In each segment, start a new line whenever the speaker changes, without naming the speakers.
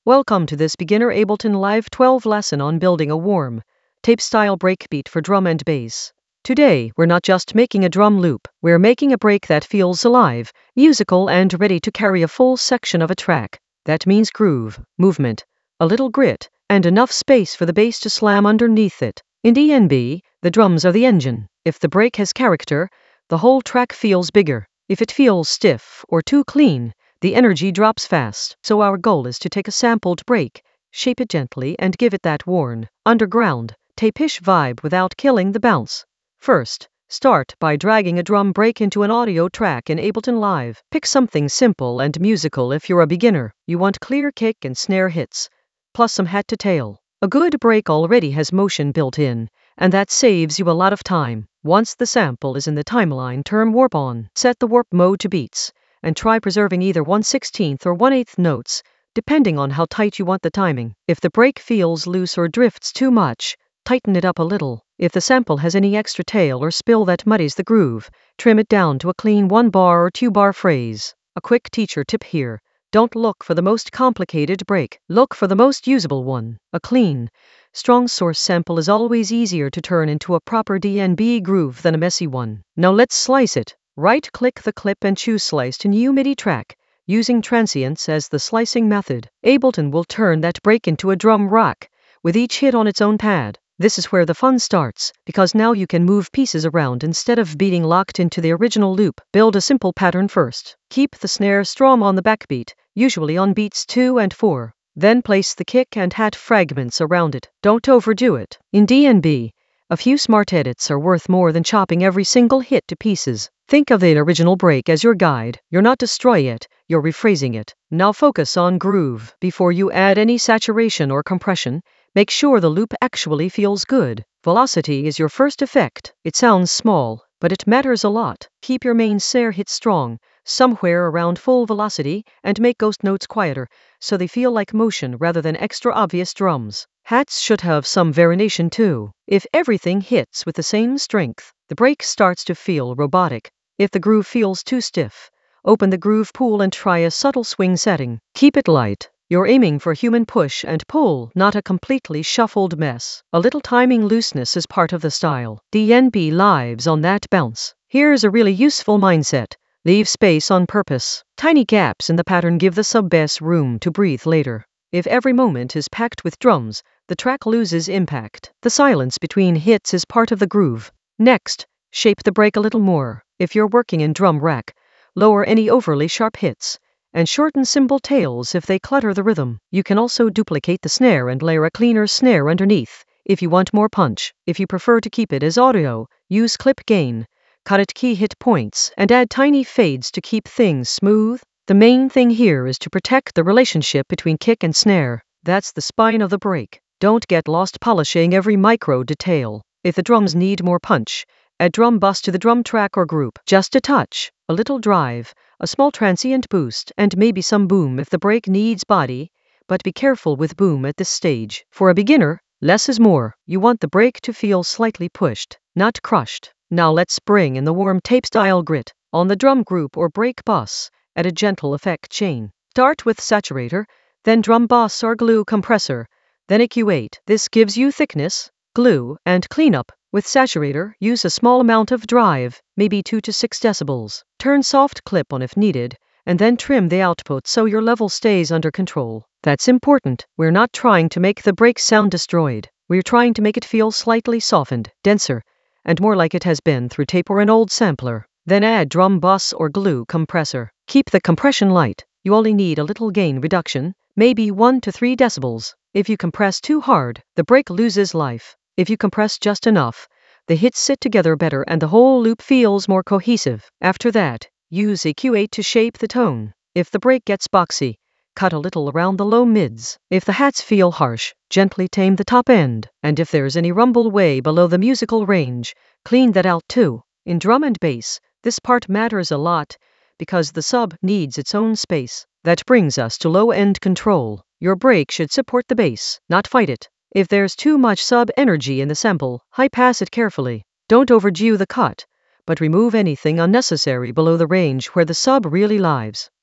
Welcome to this beginner Ableton Live 12 lesson on building a warm, tape-style breakbeat for drum and bass. Today, we're not just making a drum loop, we're making a break that feels alive, musical and ready to carry a full section of a track. That means groove, movement, a little grit, and enough space for the bass to slam underneath it. In DnB, the drums are the engine. If the break has character, the whole track feels bigger. If it feels stiff or too clean, the energy drops fast. So our goal is to take a sampled break, shape it gently and give it that worn, underground, tape-ish vibe without killing the bounce. First, start by dragging a drum break into an audio track in Ableton Live. Pick something simple and musical if you're a beginner. You want clear kick and snare hits, plus some head to tail. A good break already has motion built in, and that saves you a lot of time. Once the sample is in the timeline, turn warp on. Set the warp mode to beats, and try preserving either 1/16 or 1/8 notes, depending on how tight you want the timing. If the break feels loose or drifts too much, tighten it up a little. If the sample has any extra tail or spill that muddies the groove, trim it down to a clean 1-bar or 2-bar phrase. A quick teacher tip here: don't look for the most complicated break, look for the most usable one. A clean, strong source sample is always easier to turn into a proper DnB groove than a messy one. Now let's slice it. Right-click the clip and choose Slice to New MIDI track. Using transients as the slicing method, Ableton will turn that break into a drum rack, with each hit on its own pad. This is where the fun starts, because now you can move pieces around instead of being locked into the original loop. Build a simple pattern first. Keep the snare strum on the backbeat, usually on beats 2 and 4. Then place the kick and hat fragments around it. Don't overdo it. In DnB, a few smart edits are worth more than chopping every single hit to pieces. Think of the original break as your guide. You're not destroying it, you're rephrasing it. Now focus on groove. Before you add any saturation or compression, make sure the loop actually feels good. Velocity is your first effect. It sounds small, but it matters a lot. Keep your main snare hit strong, somewhere around full velocity, and make ghost notes quieter, so they feel like motion rather than extra obvious drums. Hats should have some variation too. If everything hits with the same strength, the break starts to feel robotic. If the groove feels too stiff, open the groove pool and try a subtle swing setting. Keep it light. You're aiming for human push and pull, not a completely shuffled mess. A little timing looseness is part of the style. DnB lives on that bounce. Here's a really useful mindset. Leave space on purpose. Tiny gaps in the pattern give the sub-bass room to breathe later. If every moment is packed with drums, the track loses impact. The silence between hits is part of the groove. Next, shape the break a little more. If you're working in drum rack, lower any overly sharp hits, and shorten cymbal tails if they clutter the rhythm. You can also duplicate the snare and layer a cleaner snare underneath, if you want more punch. If you prefer to keep it as audio, use clip gain, cut at key hit points, and add tiny fades to keep things smooth. The main thing here is to protect the relationship between kick and snare. That's the spine of the break. Don't get lost polishing every micro detail. If the drums need more punch, add drum bus to the drum track or group. Just a touch, a little drive, a small transient boost, and maybe some boom if the break needs body, but be careful with boom at this stage. For a beginner, less is more. You want the break to feel slightly pushed, not crushed. Now let's bring in the warm tape-style grit. On the drum group or break bus, add a gentle effect chain. Start with saturator, then drum bus or glue compressor, then EQ8. This gives you thickness, glue, and cleanup. With saturator, use a small amount of drive, maybe 2 to 6 decibels. Turn soft clip on if needed, and then trim the output so your level stays under control. That's important. We're not trying to make the break sound destroyed. We're trying to make it feel slightly softened, denser, and more like it has been through tape or an old sampler. Then add drum bus or glue compressor. Keep the compression light. You only need a little gain reduction, maybe 1 to 3 decibels. If you compress too hard, the break loses life. If you compress just enough, the hits sit together better and the whole loop feels more cohesive. After that, use EQ8 to shape the tone. If the break gets boxy, cut a little around the low mids. If the hats feel harsh, gently tame the top end. And if there's any rumble way below the musical range, clean that out too. In drum and bass, this part matters a lot, because the sub needs its own space. That brings us to low-end control. Your break should support the bass, not fight it. If there's too much sub-energy in the sample, high-pass it carefully. Don't overdo the cut, but remove anything unnecessary below the range where the sub really lives.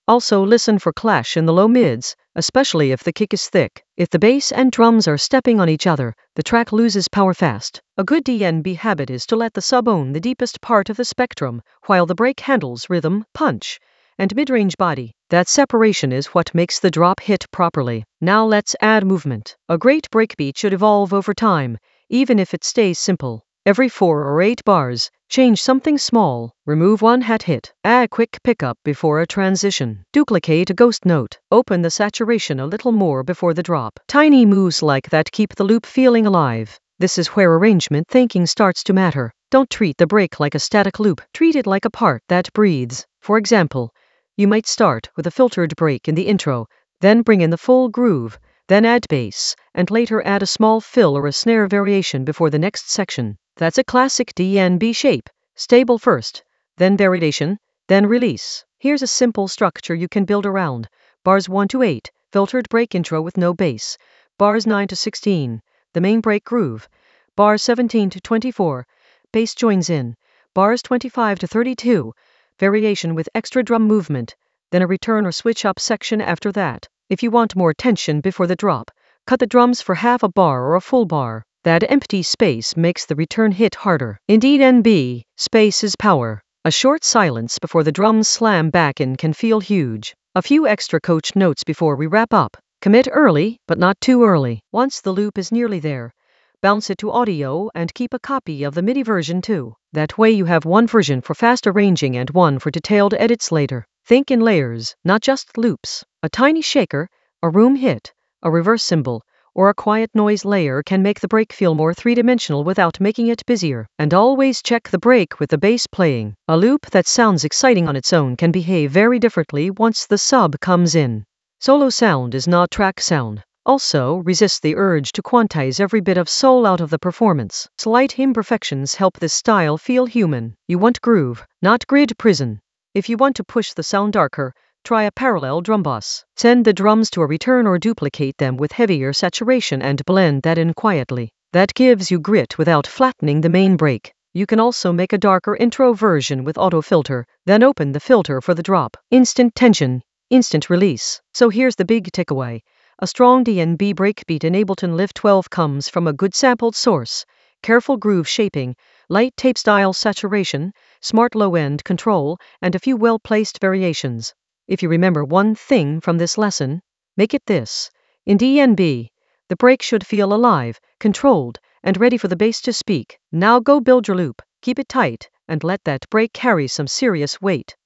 Also listen for clash in the low mids, especially if the kick is thick. If the bass and drums are stepping on each other, the track loses power fast. A good DNB habit is to let the sub own the deepest part of the spectrum, while the break handles rhythm, punch, and mid-range body. That separation is what makes the drop hit properly. Now let's add movement. A great breakbeat should evolve over time, even if it stays simple. Every 4 or 8 bars, change something small, remove one hat hit, add a quick pickup before a transition, duplicate a ghost note, open the saturation a little more before the drop. Tiny moves like that keep the loop feeling alive. This is where arrangement thinking starts to matter. Don't treat the break like a static loop, treat it like a part that breathes. For example, you might start with a filtered break in the intro, then bring in the full groove, then add bass, and later add a small fill or a snare variation before the next section. That's a classic DNB shape. Stable first, then variation, then release. Here's a simple structure you can build around. Bars 1 to 8, filtered break intro with no bass. Bars 9 to 16, the main break groove. Bars 17 to 24, bass joins in. Bars 25 to 32, variation with extra drum movement. Then a return or switch up section after that. If you want more tension before the drop, cut the drums for half a bar or a full bar. That empty space makes the return hit harder. In DNB, space is power. A short silence before the drums slam back in can feel huge. A few extra coach notes before we wrap up. Commit early, but not too early. Once the loop is nearly there, bounce it to audio and keep a copy of the MIDI version too. That way you have one version for fast arranging and one for detailed edits later. Think in layers, not just loops. A tiny shaker, a room hit, a reverse cymbal, or a quiet noise layer can make the break feel more three-dimensional without making it busier. And always check the break with the bass playing. A loop that sounds exciting on its own can behave very differently once the sub comes in. Solo sound is not track sound. Also, resist the urge to quantize every bit of soul out of the performance. Slight imperfections help this style feel human. You want groove, not grid prison. If you want to push the sound darker, try a parallel drum bus. Send the drums to a return or duplicate them with heavier saturation and blend that in quietly. That gives you grit without flattening the main break. You can also make a darker intro version with auto filter, then open the filter for the drop. Instant tension, instant release. So here's the big takeaway. A strong DNB breakbeat in Ableton Live 12 comes from a good sampled source, careful groove shaping, light tape style saturation, smart low-end control, and a few well-placed variations. If you remember one thing from this lesson, make it this. In DNB, the break should feel alive, controlled, and ready for the bass to speak. Now go build your loop, keep it tight, and let that break carry some serious weight.